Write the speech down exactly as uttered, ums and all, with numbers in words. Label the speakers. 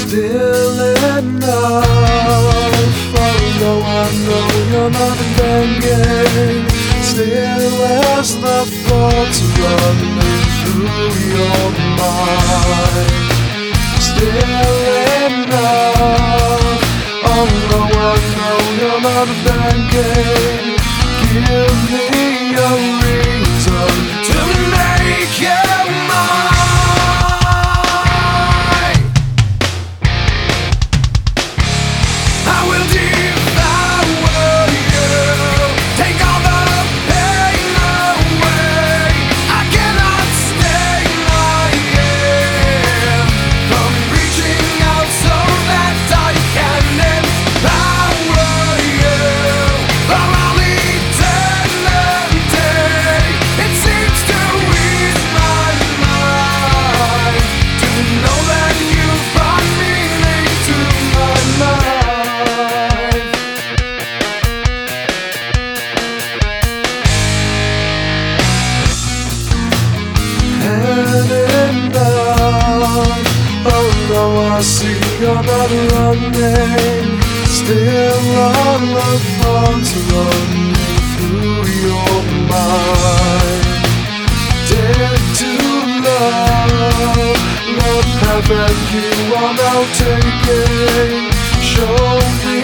Speaker 1: Still enough, although I know you're not thinking. Still as the thoughts running through your mind. Still enough, although I know you're not thinking. Give me a reason to make you mine. I will devour you, take all the pain away. I cannot stay my hand from reaching out so that I can empower you for all eternity. It seems to ease my mind to know that you brought meaning to my life. Had enough, although I see you're not running. Still all the thoughts running through your mind. Dead to love, the path that you are now taking. Show me